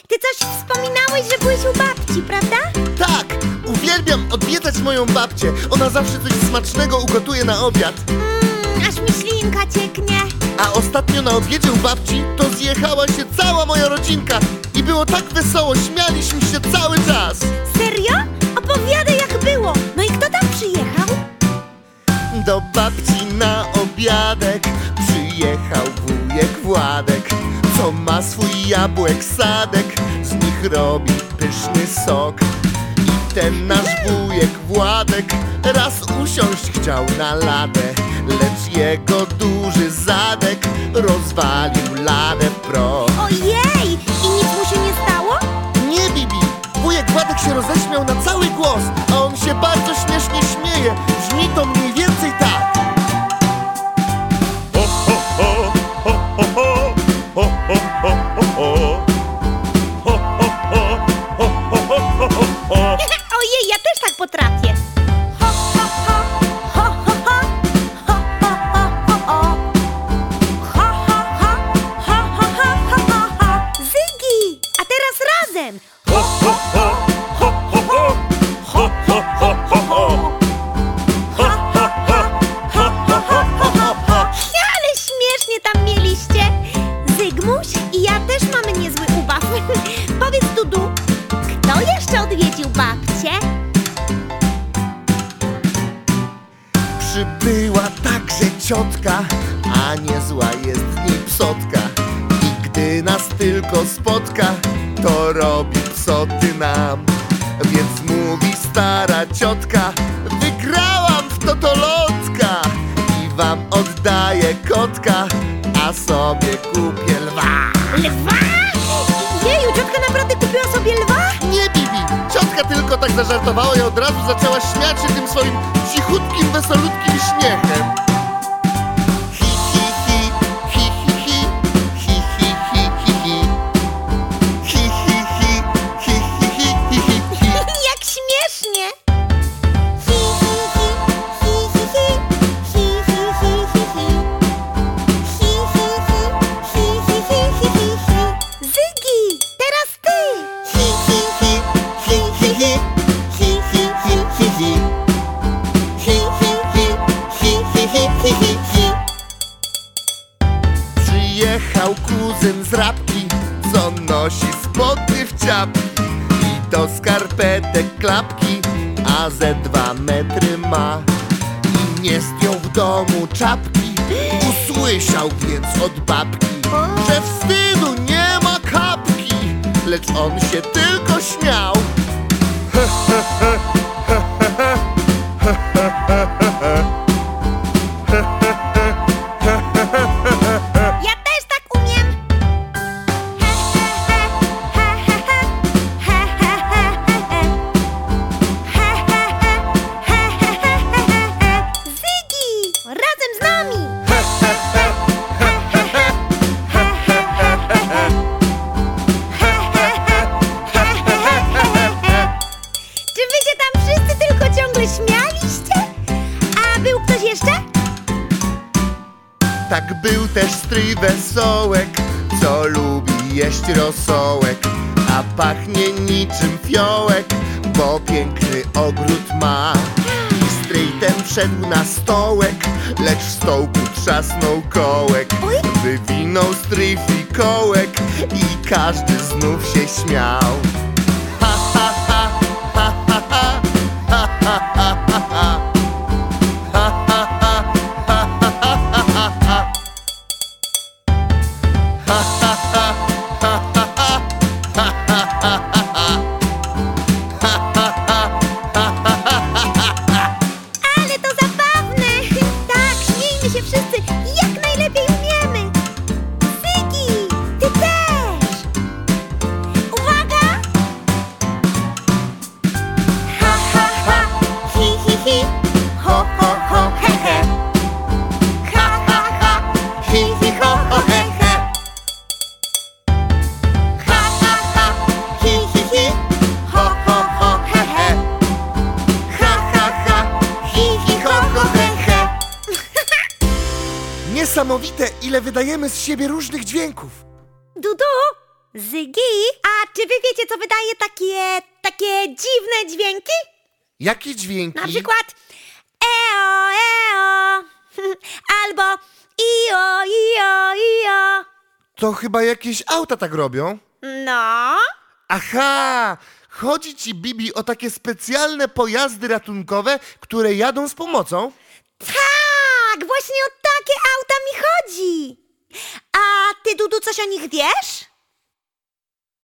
ty coś wspominałeś, że byłeś u babci, prawda? Tak, uwielbiam odwiedzać moją babcię. Ona zawsze coś smacznego ugotuje na obiad. Aż mi ślinka cieknie. A ostatnio na obiedzie u babci to zjechała się cała moja rodzinka. I było tak wesoło, śmialiśmy się cały czas. Serio? Opowiadaj, jak było. No i kto tam przyjechał? Do babci na obiadek przyjechał wujek Władek, co ma swój jabłek sadek, z nich robi pyszny sok. I ten nasz wujek Władek raz usiąść chciał na ladę, lecz jego duży zadek rozwalił ladę w proch. Ojej! I nic mu się nie stało? Nie, Bibi! Wujek Władek się roześmiał na cały głos, a on się bardzo śmiesznie śmieje. Brzmi to mniej więcej tak. Ojej, ja też tak potrafię. Ho, ho, ho, ho, ho, ho, ho, ho, ho, ho. Ho, ho, ho, ho, ho, ho, ho, ho. Zygi! A teraz razem. Ho, ho, ho, ho, ho, ho. Ho, ho, ho, ho, ho. Ho, ho, ho, ho, ho, ho, ho, ho. Ale śmiesznie tam mieliście. Zygmuś i ja też mamy niezły ubaw. Powiedz, Dudu, kto jeszcze odwiedził babcię? Przybyła także ciotka, a niezła jest w niej psotka. I gdy nas tylko spotka, to robi psoty nam. Więc mówi stara ciotka: wygrałam w totolotka i wam oddaję kotka, a sobie kupię lwa. Lwa? Jeju, ciotka naprawdę kupiła sobie lwa? Nie, Bibi! Ciotka tylko tak zażartowała i od razu zaczęła śmiać się tym swoim cichutkim, wesolutkim śmiechem. Hi, hi, hi, hi, hi, hi, hi, hi, hi, hi, hi. Hi, hi, hi, hi, hi, hi, hi, hi, hi. Jak śmiesznie! Hi, hi, hi, hi, hi, hi, hi, hi, hi, hi, hi. Hi, hi, hi, hi, hi, hi, hi, hi, hi. Zygi, teraz ty! Hi, hi, hi, hi, hi, hi, hi, hi, hi, hi, hi. Hi, hi, hi, hi, hi, hi, hi, hi, hi. Przyjechał kuzyn z Rabki, co nosi spodnie w ciapki i do skarpetek klapki, a ze 2 metry ma. I nie zdjął w domu czapki, usłyszał więc od babki, że wstydu nie ma kapki, lecz on się tylko śmiał. Ja też tak umiem! He, he, he, he, he, he, he, he, he, he, he, he, he, he. Zygi! Razem z nami! Czy wy się tam wszyscy tylko ciągle śmialiście? A był ktoś jeszcze? Tak był też stryj Wesołek, co lubi jeść rosołek, a pachnie niczym fiołek, bo piękny ogród ma. I stryj ten wszedł na stołek, lecz w stołku trzasnął kołek. Oj. Wywinął stryj fikołek i każdy znów się śmiał. Ha, ha, ha, ha, ha, ha, ha, ha, ha, ha, ha. Ha, ha, ha, ha, ha, ha, ha, ha. Ha, ha, ha, ha, ha, ha, ha, ha, ha, ha, ha. Ha, ha, ha, ha, ha, ha, ha. Ale to zabawne! Tak, śmiejmy się wszyscy jak najlepiej umiemy! Zygi, ty też! Uwaga! Ha, ha, ha, hi, hi, hi, ho, ho, ho, he, he. Ha, ha, ha, hi, hi, ho, ho, he, he. Ha, ha, ha, hi, hi, hi, ho, ho, ho, he, he. Ha, ha, ha, hi, hi, ho, ho, he, he. Niesamowite, ile wydajemy z siebie różnych dźwięków. Dudu, Zygi, a czy wy wiecie, co wydaje takie dziwne dźwięki? Jakie dźwięki? Na przykład eo, eo, albo io, io, io. To chyba jakieś auta tak robią. No, Aha! Chodzi ci, Bibi, o takie specjalne pojazdy ratunkowe, które jadą z pomocą? tak, właśnie o takie auta mi chodzi. A ty, Dudu, coś o nich wiesz?